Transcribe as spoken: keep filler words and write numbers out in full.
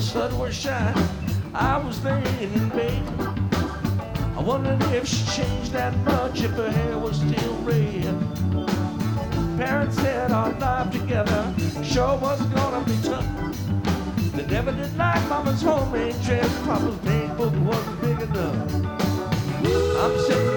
sun was shining, I was laying in bed. I wondered if she changed that much, if her hair was still red. Parents said our life together sure was gonna be tough. They never did like Mama's homemade dress, Papa's pink book wasn't big enough. I'm sitting